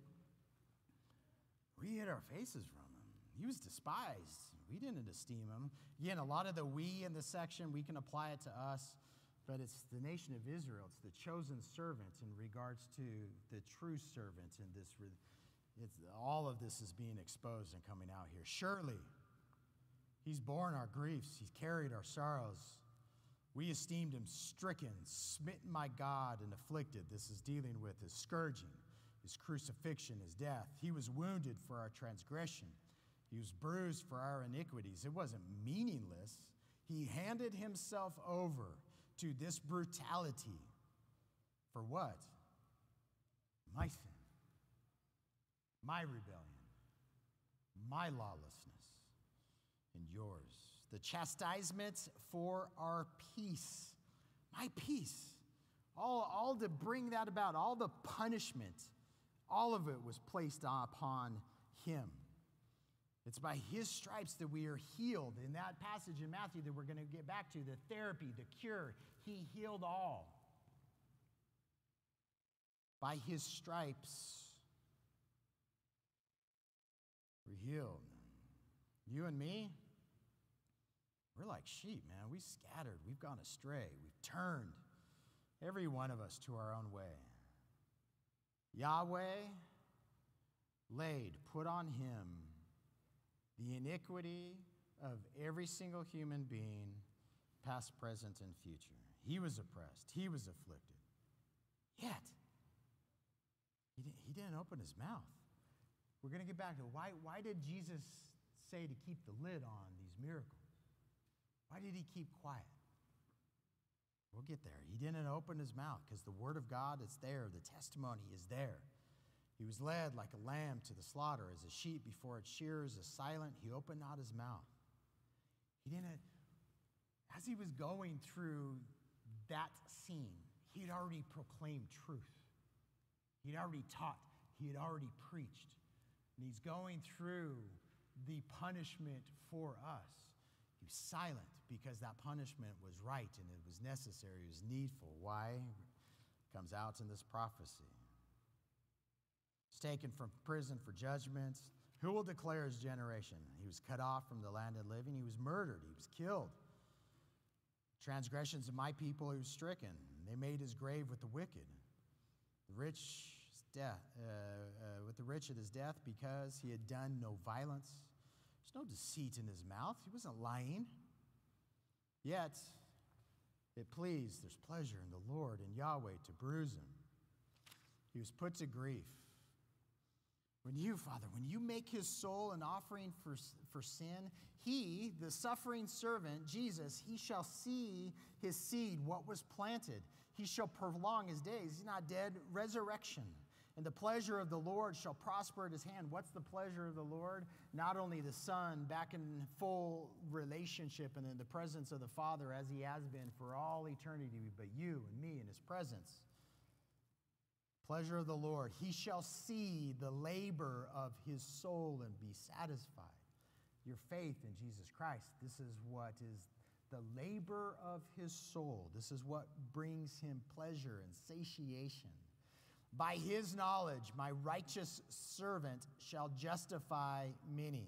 Speaker 2: our faces from him. He was despised. We didn't esteem him. Again, a lot of the we in this section, we can apply it to us, but it's the nation of Israel. It's the chosen servant in regards to the true servant in this. All of this is being exposed and coming out here. Surely, he's borne our griefs. He's carried our sorrows. We esteemed him stricken, smitten by God, and afflicted. This is dealing with his scourging, his crucifixion, his death. He was wounded for our transgression. He was bruised for our iniquities. It wasn't meaningless. He handed himself over to this brutality. For what? My sin, my rebellion, my lawlessness, and yours. The chastisement for our peace, my peace, all to bring that about, all the punishment, all of it was placed upon him. It's by his stripes that we are healed. In that passage in Matthew that we're going to get back to, the therapy, the cure, he healed all. By his stripes, we're healed. You and me, we're like sheep, man. We scattered. We've gone astray. We've turned, every one of us, to our own way. Yahweh put on him the iniquity of every single human being, past, present, and future. He was oppressed. He was afflicted. Yet, he didn't open his mouth. We're going to get back to why did Jesus say to keep the lid on these miracles? Why did he keep quiet? We'll get there. He didn't open his mouth because the word of God is there. The testimony is there. He was led like a lamb to the slaughter. As a sheep before its shearers is silent, he opened not his mouth. He didn't, as he was going through that scene, he had already proclaimed truth. He had already taught. He had already preached. And he's going through the punishment for us. He was silent because that punishment was right and it was necessary, it was needful. Why? It comes out in this prophecy. He's taken from prison for judgment. Who will declare his generation? He was cut off from the land of the living. He was murdered. He was killed. Transgressions of my people, he was stricken. They made his grave with the wicked. The rich death, with the rich at his death, because he had done no violence. There's no deceit in his mouth. He wasn't lying. Yet, it pleased, there's pleasure in the Lord and Yahweh to bruise him. He was put to grief. When you, Father, when you make his soul an offering for sin, he, the suffering servant, Jesus, he shall see his seed, what was planted. He shall prolong his days. He's not dead. Resurrection. And the pleasure of the Lord shall prosper at his hand. What's the pleasure of the Lord? Not only the Son back in full relationship and in the presence of the Father as he has been for all eternity, but you and me in his presence. Pleasure of the Lord. He shall see the labor of his soul and be satisfied. Your faith in Jesus Christ, this is what is the labor of his soul. This is what brings him pleasure and satiation. By his knowledge, my righteous servant shall justify many.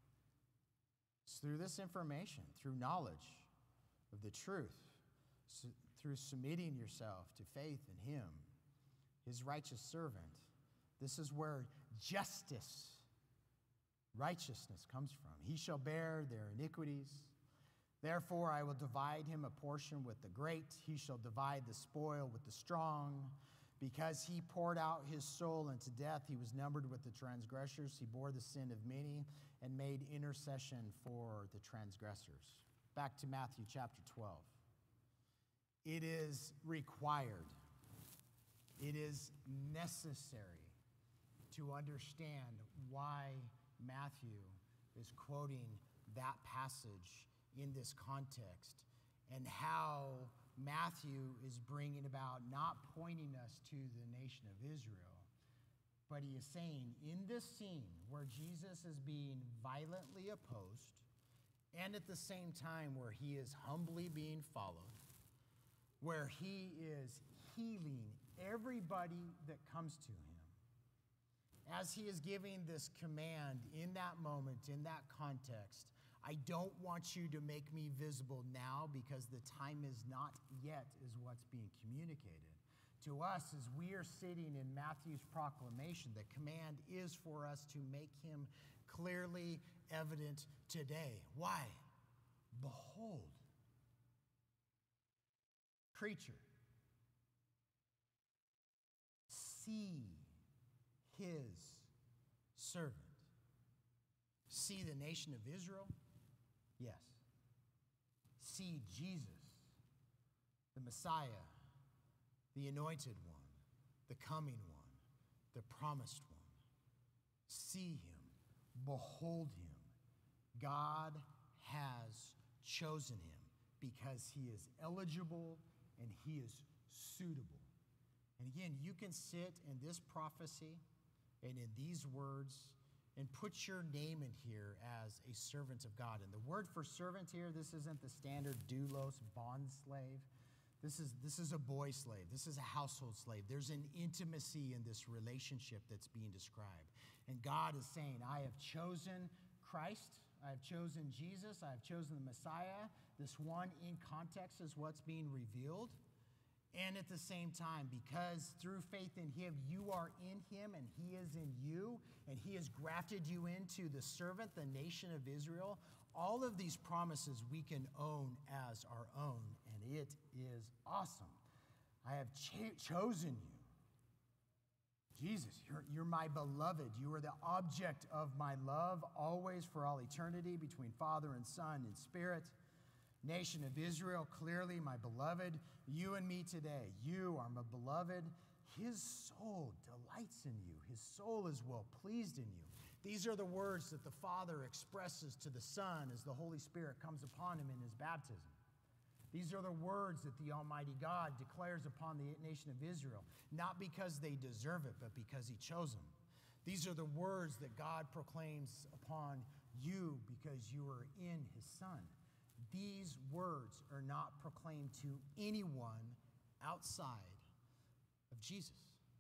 Speaker 2: It's through this information, through knowledge of the truth, through submitting yourself to faith in him, his righteous servant. This is where justice, righteousness comes from. He shall bear their iniquities. Therefore, I will divide him a portion with the great. He shall divide the spoil with the strong. Because he poured out his soul into death, he was numbered with the transgressors. He bore the sin of many and made intercession for the transgressors. back to Matthew chapter 12. It is required, it is necessary to understand why Matthew is quoting that passage in this context and how Matthew is bringing about not pointing us to the nation of Israel, but he is saying in this scene where Jesus is being violently opposed and at the same time where he is humbly being followed, where he is healing everybody that comes to him, as he is giving this command in that moment, in that context, I don't want you to make me visible now because the time is not yet, is what's being communicated. To us, as we are sitting in Matthew's proclamation, the command is for us to make him clearly evident today. Why? Behold, creature, see his servant. See the nation of Israel? Yes. See Jesus, the Messiah, the anointed one, the coming one, the promised one. See him, behold him. God has chosen him because he is eligible and he is suitable. And again, you can sit in this prophecy and in these words and put your name in here as a servant of God. And the word for servant here, this isn't the standard doulos, bond slave. This is a boy slave. This is a household slave. There's an intimacy in this relationship that's being described. And God is saying, I have chosen Christ. I have chosen Jesus. I have chosen the Messiah. This one in context is what's being revealed. And at the same time, because through faith in him, you are in him and he is in you, and he has grafted you into the servant, the nation of Israel, all of these promises we can own as our own, and it is awesome. I have chosen you. Jesus, you're my beloved. You are the object of my love, always for all eternity, between Father and Son and Spirit. Nation of Israel, clearly my beloved. You and me today, you are my beloved. His soul delights in you. His soul is well pleased in you. These are the words that the Father expresses to the Son as the Holy Spirit comes upon him in his baptism. These are the words that the Almighty God declares upon the nation of Israel, not because they deserve it, but because he chose them. These are the words that God proclaims upon you because you are in his Son. These words are not proclaimed to anyone outside of Jesus.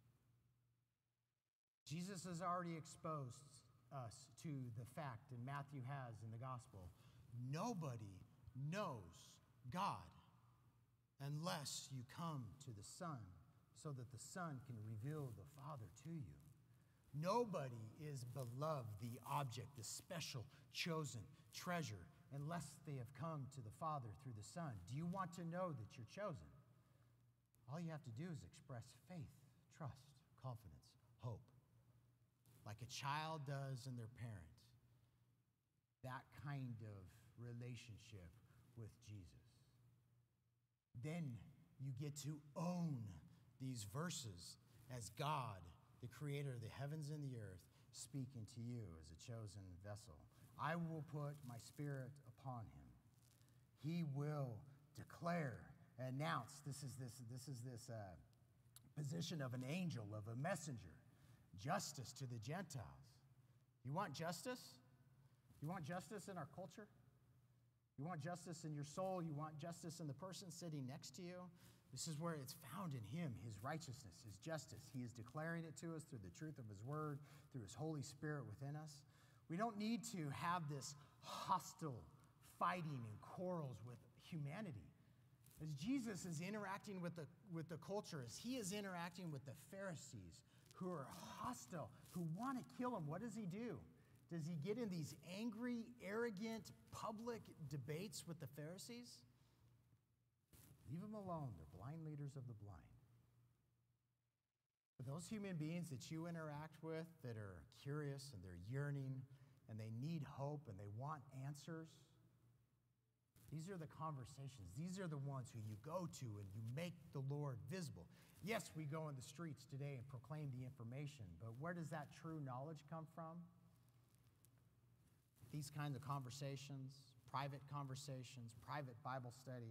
Speaker 2: Jesus has already exposed us to the fact, and Matthew has in the gospel, nobody knows God unless you come to the Son so that the Son can reveal the Father to you. Nobody is beloved, the object, the special, chosen treasure, unless they have come to the Father through the Son. Do you want to know that you're chosen? All you have to do is express faith, trust, confidence, hope, like a child does in their parent. That kind of relationship with Jesus. Then you get to own these verses as God, the creator of the heavens and the earth, speaking to you as a chosen vessel. I will put my spirit upon him. He will declare, announce. This is this position of an angel, of a messenger. Justice to the Gentiles. You want justice? You want justice in our culture? You want justice in your soul? You want justice in the person sitting next to you? This is where it's found in him, his righteousness, his justice. He is declaring it to us through the truth of his word, through his Holy Spirit within us. We don't need to have this hostile fighting and quarrels with humanity. As Jesus is interacting with the culture, as he is interacting with the Pharisees who are hostile, who want to kill him, what does he do? Does he get in these angry, arrogant, public debates with the Pharisees? Leave them alone. They're blind leaders of the blind. But those human beings that you interact with that are curious and they're yearning and they need hope and they want answers, These are the conversations. These are the ones who you go to and you make the Lord visible. Yes, we go in the streets today and proclaim the information, but where does that true knowledge come from? These kinds of conversations, private Bible study.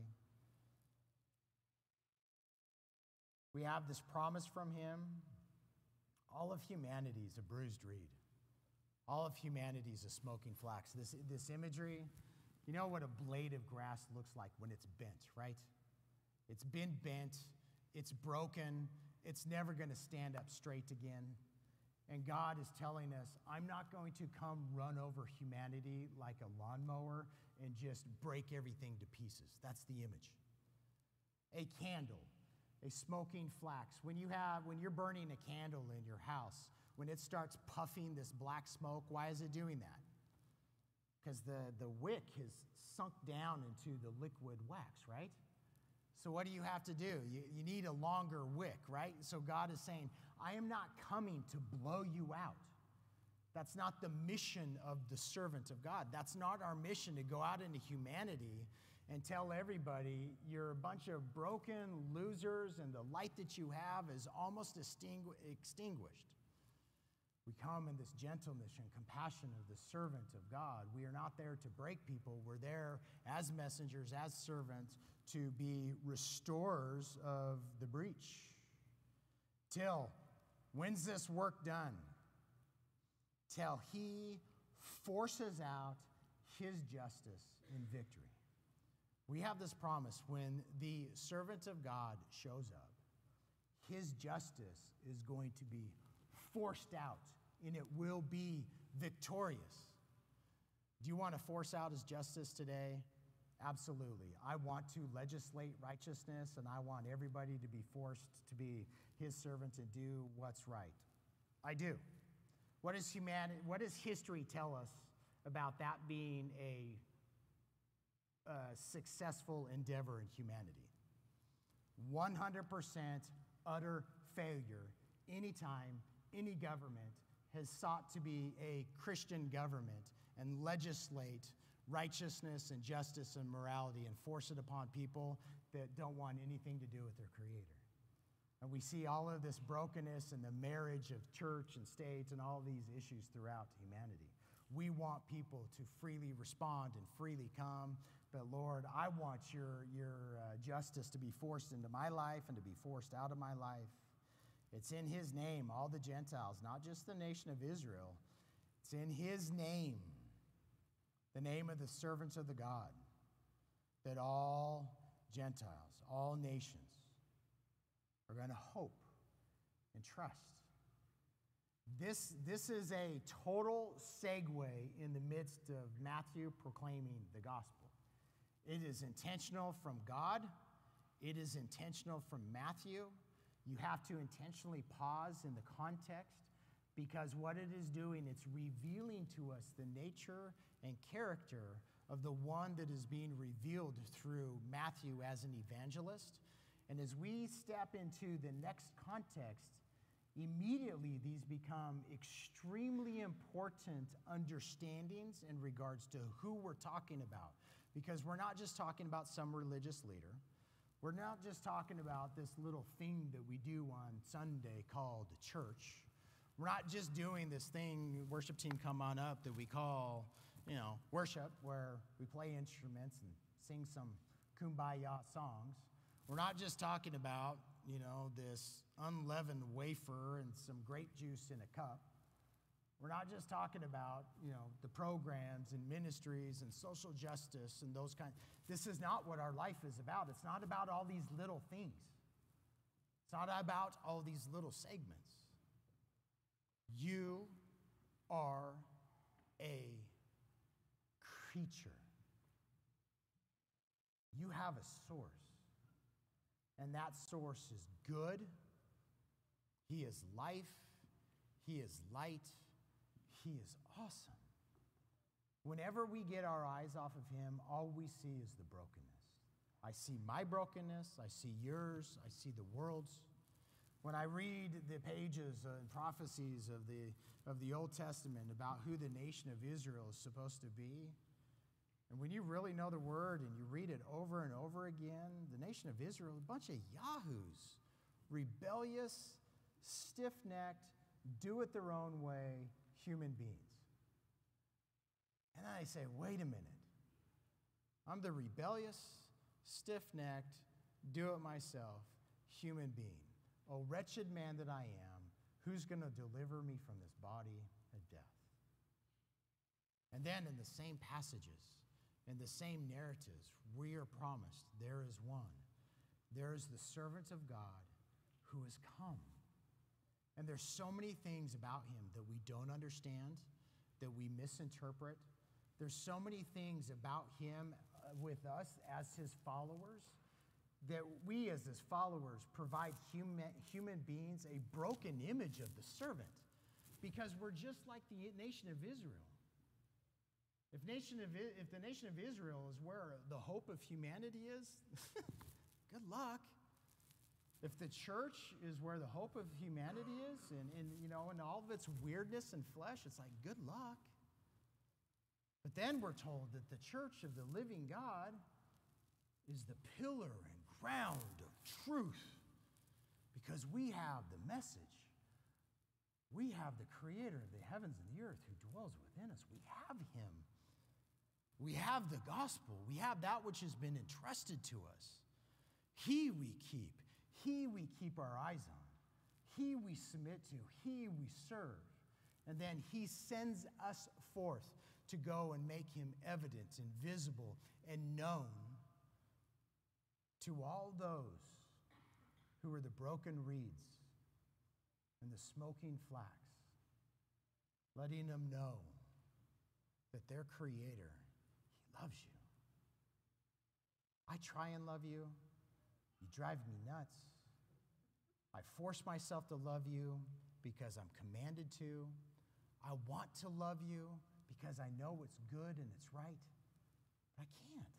Speaker 2: We have this promise from him. All of humanity is a bruised reed. All of humanity is a smoking flax. This imagery, you know what a blade of grass looks like when it's bent, right? It's been bent, it's broken, it's never going to stand up straight again. And God is telling us, I'm not going to come run over humanity like a lawnmower and just break everything to pieces. That's the image. A candle, a smoking flax. When you're burning a candle in your house, when it starts puffing this black smoke, why is it doing that? Because the wick has sunk down into the liquid wax, right? So what do you have to do? You need a longer wick, right? So God is saying, I am not coming to blow you out. That's not the mission of the servant of God. That's not our mission, to go out into humanity and tell everybody you're a bunch of broken losers and the light that you have is almost extinguished. We come in this gentleness and compassion of the servant of God. We are not there to break people. We're there as messengers, as servants, to be restorers of the breach. Till, when's this work done? Till he forces out his justice in victory. We have this promise when the servant of God shows up, his justice is going to be forced out, and it will be victorious. Do you want to force out his justice today? Absolutely. I want to legislate righteousness, and I want everybody to be forced to be his servants and do what's right. I do. What does history tell us about that being a successful endeavor in humanity? 100% utter failure anytime any government has sought to be a Christian government and legislate righteousness and justice and morality and force it upon people that don't want anything to do with their Creator. And we see all of this brokenness in the marriage of church and state and all these issues throughout humanity. We want people to freely respond and freely come, but Lord, I want your justice to be forced into my life and to be forced out of my life. It's in his name, all the Gentiles, not just the nation of Israel. It's in his name, the name of the servants of the God, that all Gentiles, all nations are going to hope and trust. This is a total segue in the midst of Matthew proclaiming the gospel. It is intentional from God. It is intentional from Matthew. You have to intentionally pause in the context, because what it is doing, it's revealing to us the nature and character of the one that is being revealed through Matthew as an evangelist. And as we step into the next context, immediately these become extremely important understandings in regards to who we're talking about. Because we're not just talking about some religious leader. We're not just talking about this little thing that we do on Sunday called church. We're not just doing this thing, worship team come on up, that we call, worship, where we play instruments and sing some kumbaya songs. We're not just talking about, this unleavened wafer and some grape juice in a cup. We're not just talking about, the programs and ministries and social justice and those kinds. This is not what our life is about. It's not about all these little things. It's not about all these little segments. You are a creature. You have a source. And that source is good. He is life. He is light. He is awesome. Whenever we get our eyes off of him, all we see is the brokenness. I see my brokenness. I see yours. I see the world's. When I read the pages and prophecies of the Old Testament about who the nation of Israel is supposed to be, And when you really know the word and you read it over and over again, the nation of Israel, a bunch of yahoos, rebellious, stiff-necked, do-it-their-own-way human beings. And then I say, wait a minute. I'm the rebellious, stiff-necked, do-it-myself human being. Oh, wretched man that I am, who's going to deliver me from this body of death? And then in the same passages, in the same narratives, we are promised there is one. There is the servant of God who has come. And there's so many things about him that we don't understand, that we misinterpret. There's so many things about him with us as his followers that we as his followers provide human beings a broken image of the servant because we're just like the nation of Israel. If the nation of Israel is where the hope of humanity is, good luck. If the church is where the hope of humanity is and all of its weirdness and flesh, it's like, good luck. But then we're told that the church of the living God is the pillar and ground of truth because we have the message. We have the creator of the heavens and the earth who dwells within us. We have him. We have the gospel. We have that which has been entrusted to us. He we keep. He we keep our eyes on. He we submit to. He we serve. And then he sends us forth to go and make him evident and visible and known to all those who are the broken reeds and the smoking flax, letting them know that their creator, he loves you. I try and love you. You drive me nuts. I force myself to love you because I'm commanded to. I want to love you because I know it's good and it's right. But I can't.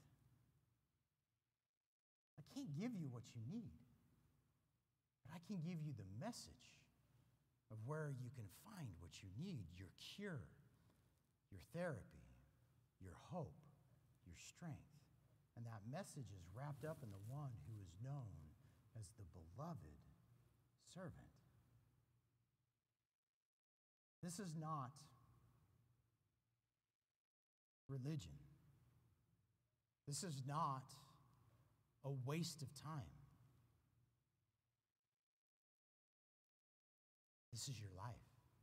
Speaker 2: I can't give you what you need. But I can give you the message of where you can find what you need, your cure, your therapy, your hope, your strength. And that message is wrapped up in the one who is known as the beloved servant. This is not religion. This is not a waste of time. This is your life,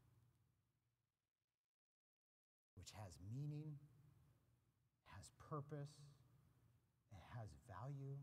Speaker 2: which has meaning, has purpose, it has value.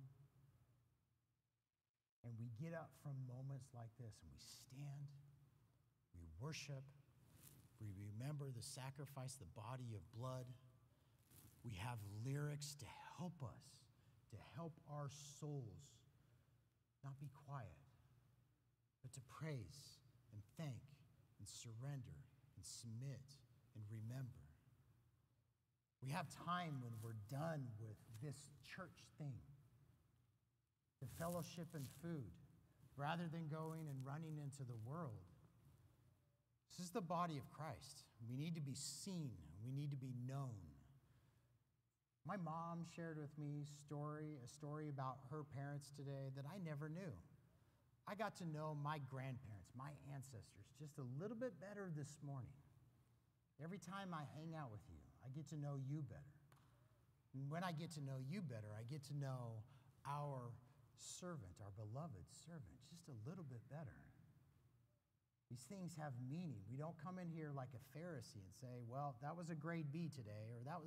Speaker 2: And we get up from moments like this and we stand, we worship, we remember the sacrifice, the body of blood. We have lyrics to help us, to help our souls not be quiet, but to praise and thank and surrender and submit and remember. We have time when we're done with this church thing, the fellowship and food, rather than going and running into the world. This is the body of Christ. We need to be seen. We need to be known. My mom shared with me a story about her parents today that I never knew. I got to know my grandparents, my ancestors, just a little bit better this morning. Every time I hang out with you, I get to know you better. And when I get to know you better, I get to know our servant, our beloved servant, just a little bit better. These things have meaning. We don't come in here like a Pharisee and say, well, that was a grade B today, or that was